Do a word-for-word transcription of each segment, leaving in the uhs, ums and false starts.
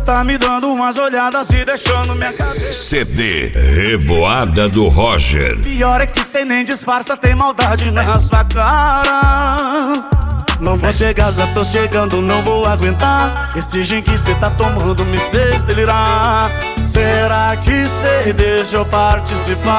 tá me dando umas olhadas e deixando minha cabeça. C D Revoada do Roger. Pior é que cê nem disfarça, tem maldade na sua cara. Não vou chegar, já tô chegando, não vou aguentar. Esse gin que cê tá tomando me fez delirar. Será que cê deixa eu participar?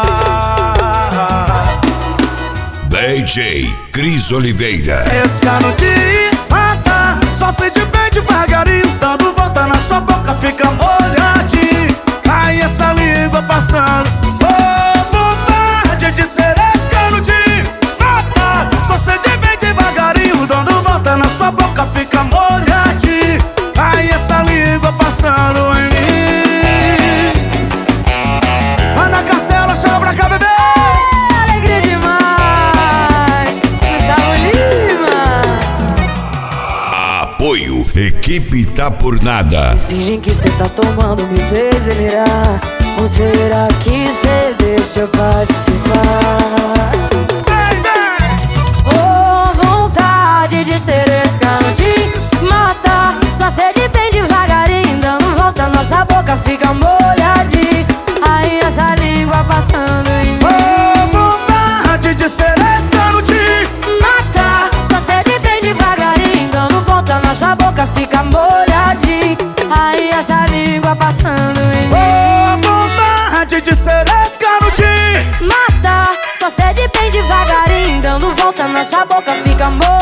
D J Cris Oliveira. Esse cano de mata, só sei de bem devagarinho, dando volta na sua boca, fica molhadinho. Ai, essa língua passando, oh, vontade de ser esse cano de mata. Só sei de bem devagarinho, dando volta na sua boca, fica molhadinho. Ai, essa língua passando em mim. Vai na castela, chama pra cá, bebê. Alegria demais, Gustavo Lima. Apoio Equipe Tá Por Nada. Esse gin que cê tá tomando me fez delirar. Ou será que cê deixa eu participar? Oh, vontade de ser esse cano de matar. Só sede bem devagarinho, dando volta, nossa boca fica molhadinha. Aí essa língua passando em mim. Oh, vontade de ser esse cano de matar. Só sede bem devagarinho, dando volta, nossa boca fica molhadinha. Aí essa língua passando em mim. Oh, vontade de ser esse cano de matar. Só sede bem devagarinho, dando volta, nossa boca fica molhadinha.